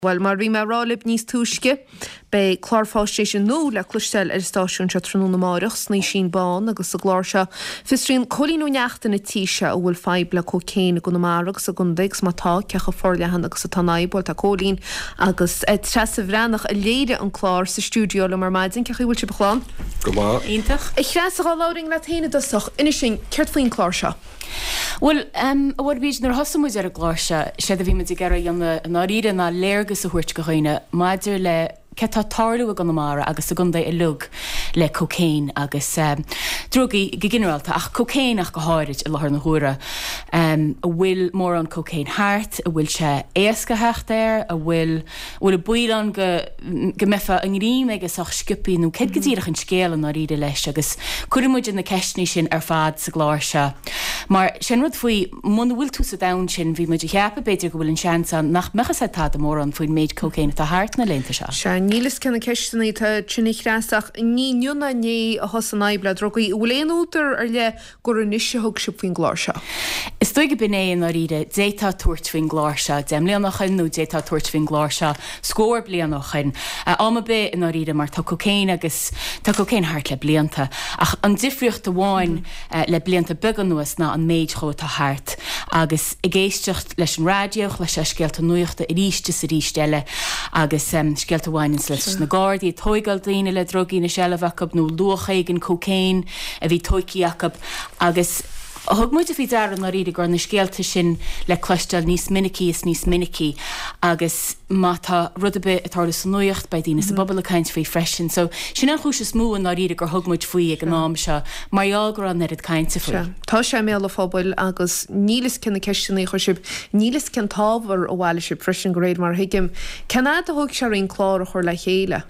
Well, mar bhí me rálib níos túisce be chlárfástéisiún nó le clustel stáisiún se trúna máireach sní sin bán agus a gláir se fistrín cholínú neachtain na tíise a bhfuil feib le cócéin go marach sa gundaigh mátá cecha forlehan agus sa tanáibol tá cólín agus tres a bhrenach a léide an chlár sa stúdio le mar maidin cecha bhfuil se beláán. Go má. Ítach. I chreasa á láring le taine dosach ina sin ceart faoin chlár se. Well, bhar bhís nar hosamúid ar a gláirse sé a bhí me gar na ríide na léirgus a thuirt go chuoine, maidir le Ketá tarlú a ganamara agus a gunda I lug le cocéin agus drogaí go generalta ach cocéin ach go háirid I lethar na húra a bhfuil mór an cocéin hart a bhfuil se éasca hecht a bhfuil a builan go mefa an rím agus ach scipi nó ced gotíireach an scéal an ríide leis agus cuirimúid in na ceisní sin ar fad sa gláir se. Mar sin rud faoi muna bhfuil tú sa dain sin bhí muidir cheappa beidir go bhfuil an seansa nach mechas tá mór an faoin méid cocéin a hart na lenta se. Nílas cena ceistena tá trinnig chreasach ní nionna ní a hosan aibla drogaí bhfuil útar ar le gur an níise thug si faoin gláir se. Is tuige bené na ríide détá tuairt faoin gláir se, dem léanachan nó détá tuairt faoin gláir se, scóir blianachan. Ama be in ríide mar tá cocéin agus tá cocéin hart le blianta. Ach an difriocht amháin le blianta began nuas na an méid cho tá hart. Agus I géistecht leis an rádioch leis a scealta nuachta I ríiste sa rístelle agus scealta bháin leis na Guardia toigal daine le drogaí na sellafacab nó luchaigin cocéin a bhí toiciacab agus thug muid a bhí dar an ríide gur na scéalta sin le clustal níos minicí agus mátá rudabe atála san nuocht bei dtíine sa bobbal a caint faoi freisin, so sin an chúis smú an ríide gur thug muid faoi ag an nám se marall gur an nerid cainte faoi. Tá sé mé le fábail agus nílas cinna ceistena chuisib nílas cin tábhar ó bhhaile si freisin go réad mar hiigim. Cená a thug se on chlár a chur le chéile?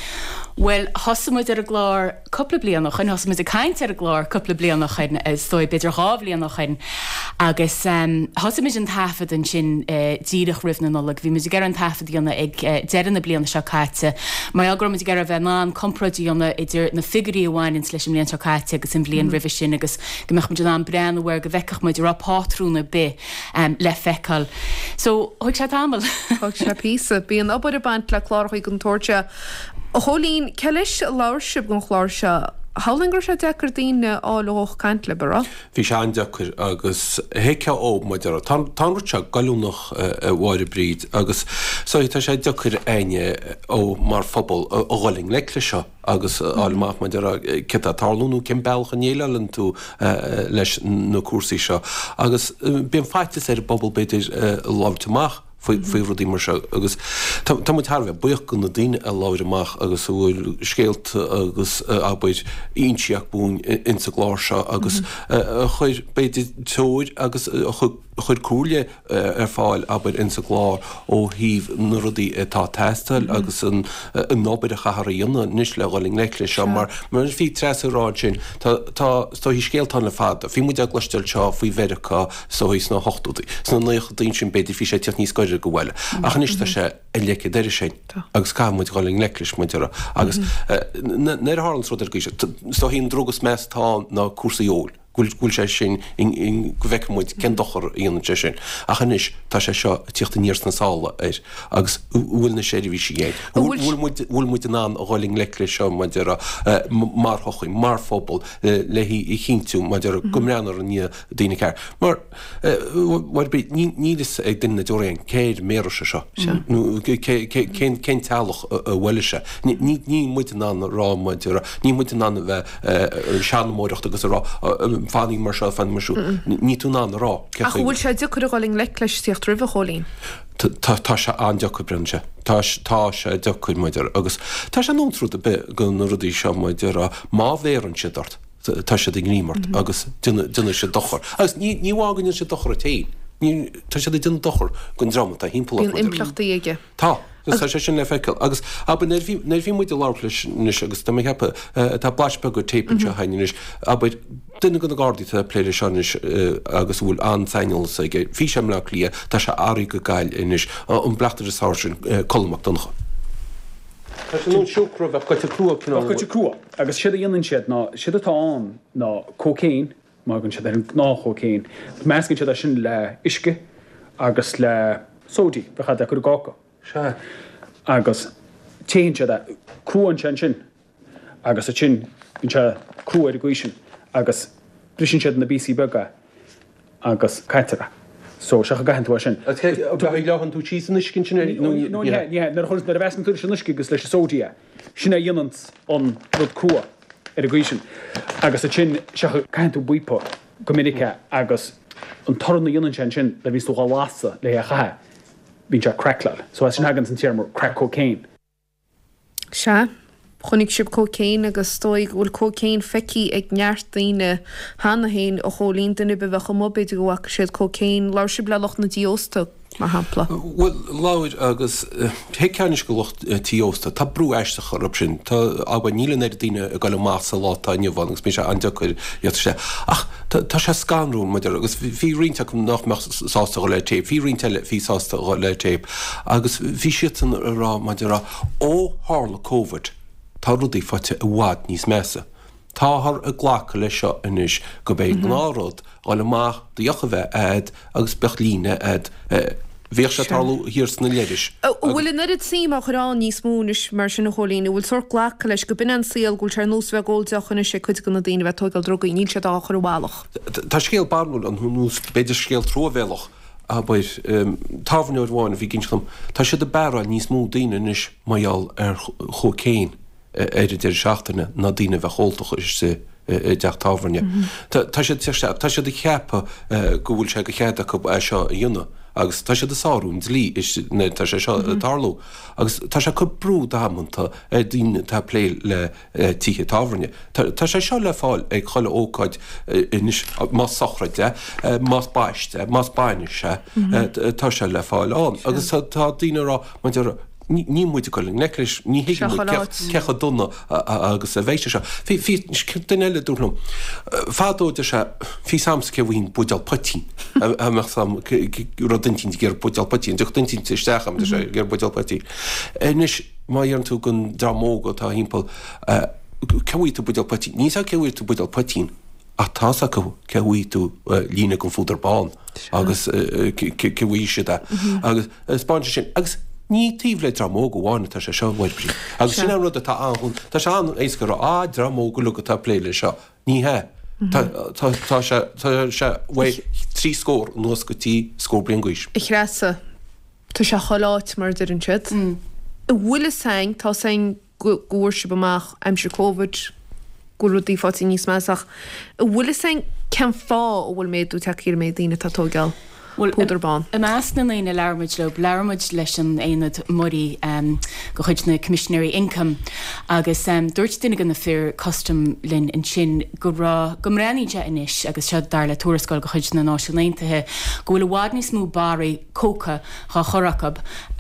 Well, hosamid ar a glár coppla blianach chuin, hosamid a caint ar a glár coppla blianach chuin, stoi beidir gá blianach chuin, agus hosamid an tafad an sin díirech rifna nolag, bhí muid gar an tafad dionna ag dean na blianach se caite, mar agro muid gar a bheith ná an compradí dionna idir na figurí amháin in leis an blian se caite agus in blian rifis sin agus gomach muid an brean a bhar go bhecach muid ar apátrúna be le fecal. So, hoig se tamil? Hoig se písa, bí an obair a bant le chlár chuig an torte. A cholín ceis láirsib gon chláir se hálingur se decar daoine álaach cant le bara? Bhí se an deachar agus héice ó maidir táút se galúnach bháir bríd agus tá sé deachar aine ó mar fphobal ó gháling leicla seo agus álamach maidir ceta tálúnú cin bealchan éileann tú leis na cuasaí seo agus bíon feitas ar bobbal beidir láimteach foi rudí mar se agus tá mu tharbheith buoch go na daine a láir amach agus bhfuil scéalt agus abaid ionseach bún in sa gláir se agus chuir beidir teoir agus chuir cúile ar fáil abaid in sa gláir ó híomh na rudí tá teistal agus an nóbeid a chathíonna níos le gáling leicla se mar bhí tres aráid sin tá hí scéaltán le fada bhí muid a gluisteil seo faoi bheireachá hís na hochtúdaí sna nuoch daon sin beidir fí sé teach níos goir go bhile. Ach níos sé leice deidir sin agus cá muid gáling leiclis muidir agus neir hálann rud ar gúise tá híon drogus meas tá na cuasaí óil. Gúil sé sin go bhheicmúid cin dochar íonna sé sin. Achanis tá sé seo tíochtta níos na sála agus bhfuil na séidir bhí sé géad. Bhfuil muid an a gáling leiclis seo maidir mar thochaí, mar fphobal le hí chinú maidir gomreanar an ní daoine ceir. Mar nílas ag duine dúréon céir méar se seo. Cén tealach a bhile se. Ní muid an rá maidir, ní muid an bheith seanmóireacht agus rá fanning mar se fan marsú ní tú ná rá. Ach bhfuil sé deachar a gáling leiclis tíocht ribh cholín? Tá se an deachar brese. Tá sé deachar maidir agus tá sé nótrúd a be go na rudí seo maidir má bhéann sé dart. Tá sé gnímart agus duine sé dochar. Agus níhágann sé dochar a taí. Tá sé duine dochar gon drama tá hímpla. Bhíon implachta ige. Tá. Tá sé sin le feiceil agus nervhí muid láirlis agus tá hepa tá blaispe go tapan se hainis aber duine go na gádaí tá pléidir seanis agus bhfuil ansainil ige hí sem le lia tá se áí go gail inis an blachtar is há sin colmach doncha. Tá sé nún siúcra bheith goite crua goite crua agus siad a dhéanann siad ná siad atáin ná cocéin má gon siad ar ná cocéin. Meascinn siad sin le isce agus le sódí bheitcha de chu gácha. agus tése de cruúan sin agus a sin se cruú a goisisin agus brisin siad na BC bega agus caiitera. So se gahanú sin. lehan tú tí cin sin nar chus na bhesan tú sinnisci gus leis sódia. Sinna dionant an rud cua a goisisin. agus a sin se caiintú buipo gomininice agus an torna dionan sin le ví túá lása le a chathe bín se cracklal. So sin hagan an tíarmór crack cocaine. Se chunig sib cócéin agus stoig bhfuil cócéin feici ag neart daoine hána héin ó cholín duine be bhecha mobéid go bhacha siad cócéin leir sib le loch na díosta mar hapla. Well láid agus he ceannis go locht tíosta tá brú eiste chorab sin tá agba nílan ar daine a gáil másasa látá inniuhhagus mé se andeair sé ach tá sé scanrún muidir agus hí rionta chun nach sásta go le tape, hí rionteile hí sásta go le tape agus bhí sian rá maidir ó hála COVID tá rudaí fáte a bhád níos measa. Táthar a ghlacha lei seo inis go bé náród gáil amach diocha bheith agus bechlíne bhíh se talú hir sna léidir. Bhfuil in irid síach churán níos múnis mar sin na cholína bhfuil sor ghlacha leis go bin an síal gúil tar nús bheith ggóilteachchanna sé chuid gona daine bheith togáil drogaí níl se dá chu bhálach. Tá scéal barmúil an nús beidir scéal tróbhéalach a buir táhaneir bháin a bhí ginlumm. Tá sé de bearra níos mú daine inis maiall ar chócéin. Idir seachtainna na dtíine bheith holtach is sé deach táhairne. Tá sé de cheappa go bhfuil se go cheada go seo a dionne, agus tá sé de sáún lí tá sé seo darlú, agus tá sé chu brú dámanta dtíine tá lé le títhe táhairne. Tá sé seo le fáil ag choile ócáid más sochraid le, más baiste, más baine se tá sé le fáil an. Agus tá dtíine rá ní muide goling neclis ní cecha donna agus a bhéiste se. Fí den eile dúm. Fádóide se fí sams ce bhín budeal patín sam rodintín gur budeal patín, du dintín stecham sé gur budeal patí. Nis mai an tú gon dramóga tá hímpel cehuií tú budeal patín. Níos a cehuiir tú budeal patín. A tása go cehuií tú lína gon fúdar bán agus cehuií se agus Spáinte sin agus ní tíh le dramóga bháinna tá sé seo bhhaid brí. Agus sin rud atá anún tá se an ééis go á dramóga lu atá pléile seo ní he. Tá se bhfuil trí scór nuas gotí scór blion gúis. Ich rasa tá se choláit mar idir an siad. Bhfuil sein tá sein gúir se bamach aimsir COVID gúrúdaí fátí níos meach. Bhfuil sein cean fá ó bhfuil méadú teír méid daine tátógeal. Púdarbán. A meas na éine leirmuid le leirmuid leis an éad morí go chuid na Commissionary Income agus dúirt duine gan na fear custom linn in sin go mréníide inis agus se dar le túrascáil go chuid na náisiúnaintethe go bhfuil bhád níos mú barí cóca cha choracab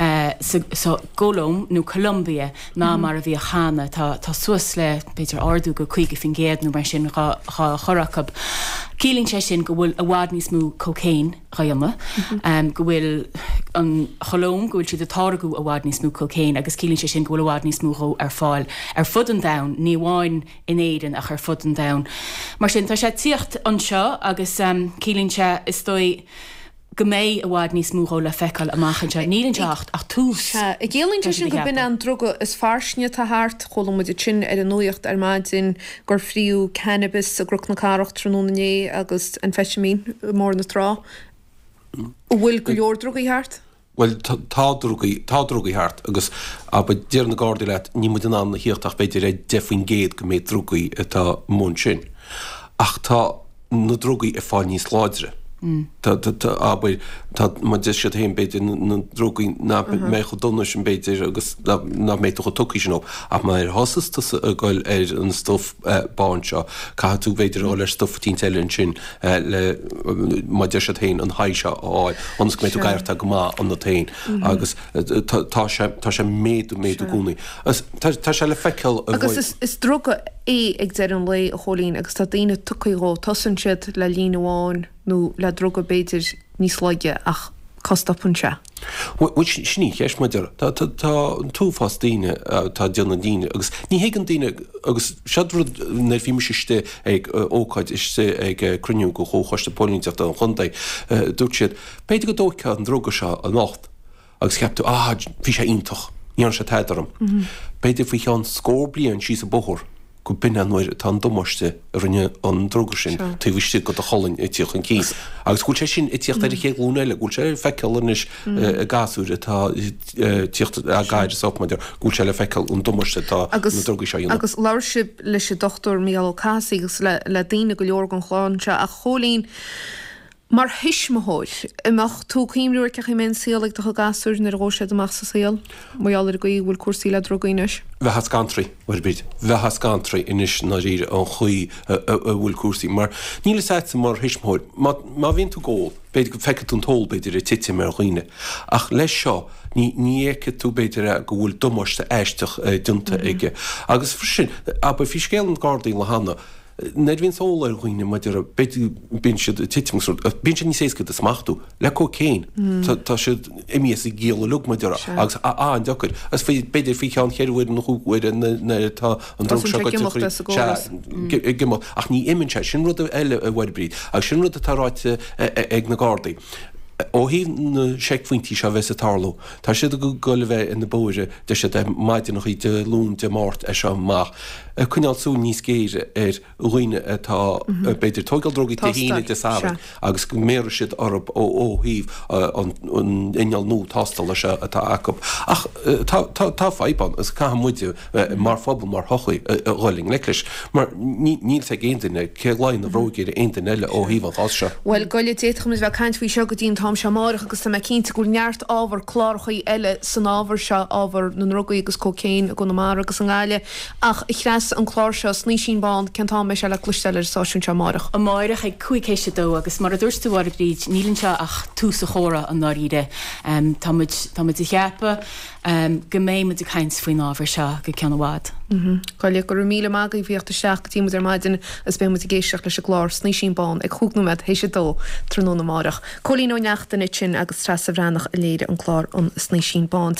sa Golóm nó Colombia ná mar a bhí a chána tá suas le beidir ardú go chuige fin géad nó mar sin cha choracab. Cílín sé sin go bhfuil a bhád níos mú cocéin chaama go bhfuil an cholóm go bhfuil siad atáraú a bhád níos mú cocéin agus cílín sé sin go bhfuil a bhád níos mú ar fáil ar fud an dam ní bháin in éidir ach ar fud an dam. Mar sin tá sé tíocht an seo agus cílín sé is dói go méid a bhád níos múthó le feicáil amachchan se nílann teacht ach tús. I ggéalainn sin go bin an droga is farsne tá háart chola muidir sin ar an nuocht ar maidin gur fríú cannabis a gruch na cáracht trónané agus an feisiamín mór na rá. Bhfuil go leor drogaí háart? Well tá drogaí háart agus a ba déar na gádaí leit ní mu an na hiochtach beidir é defin géad go méid drogaí atá mún sin. Ach tá na drogaí a fáil níos láidre. Tá má de sé héon beidir na drogaí ná mé chu donna sin beidir agus ná méid go tuí sin op ach mar hasasta a gáil ar an stof bán seo cá tú beidir ó leir stof tínteilinn sin le má de sé héin an haise áil ans go méid tú gaiirta go má an na tain agus tá sé méadú gúnaí. Tá sé le feiceil agus is droga é ag de an lei a cholín agus tá daine tucaírá tosan siad le líanaháin nó le droga beidir níos leige ach costapun se. Sní cheis maidir tá túfás daine tá deanna daine agus ní hégan daine agus seadrúd na bhí muiste ag ócáid is sé ag cruniú go chóchaiste políteach an chundaid dúirt siad beidir go dócha an droga se a nácht agus ceapú bhí sé ionintach, níon sé teidirm. Beidir fao cheann scór blian sí a bothir, go bin nuir tá domáiste rinne an drogur sin, tú bhiste go a cholann i tíoch an cís. Agus gúil sé sin i tíocht ar ché glúnéile, gúil sé feiceilnis a gasúre tá tíocht a gaiidir sopmaidir, gúil sé le feiceil an domáiste tá na drogur sé. Agus láirship leis sé dochtúr Míall Cassie agus le daine go leor an chláánse a cholín mar hisismthir imach tú cíimúir ceach men síalaigh do gasúir na róise amach sa síal, Maiall go bhfuil cuasí le drogaoineis. Bheit gantri bid. Bheit gantri inis na ríre an chuí a bhfuil cuasaí, mar níle seit mar hisismthir, má bhíonn tú ggóil, beidir go feicead an tóil beidir tite mar chuoine. Ach leis seo ní éice tú beidir go bhfuil domáiste éisteach dunta ige. Agus frisin, aber fi scéal an Gardaí le hanna, Ned vín sólar chuoine maidir bin si titingsú, bin sin ní séca a smachtú, le cócéin, tá si imí a géal lug maidir agus an dochar, as fé beidir fi chean cheirhfuid an chuúid tá an drog se ach ní iminn se sin rud eile a bhhaid bríd, agus sin rud a táráite ag na Gardaí. Ó hí na seicfuintí se bheits a tarló. Tá siad go gola bheith in na bóire de se maidin nach í de lún de mát e se maach. Cúneal sú níos géire roiine atá beidir tógaldrogaí de híine de sábhain, agus go méir siad arab ó híh an inal nó tástal lei se atá acab. Ach tá feiban as cá muide mar fabal mar hochaí ghailing leiclis, mar níl sé géinteine ce láin a bhrógéir aontain eile ó híh an se. Well goile déitcham is bheith caiint fao seo go dtíon tám se marach agus tá cinnta gúil neart ábhar chláirchaí eile san ábhar se ábhar na rogaí agus cócéin a go na mar agus an gáile ach i chreas an chláir se sní sin bán centá me se le cluisteir sáisiún se marach. A marach ag cuicéise dó agus mar a dúirstúhar bríd nílann se ach tús a chóra an náíide táid i cheappa go méid a caiins faoin ábhar se go ceanhád. Coile gur míle mága í bhíochtta seach tí ar maidin is bé mu géisteach leis a glár sní sin bán ag chuúgnaid hééis sé dó tróna marach. Cholín ó neachtain sin agus tras a bhránach a léire an chlár an sní sin bán.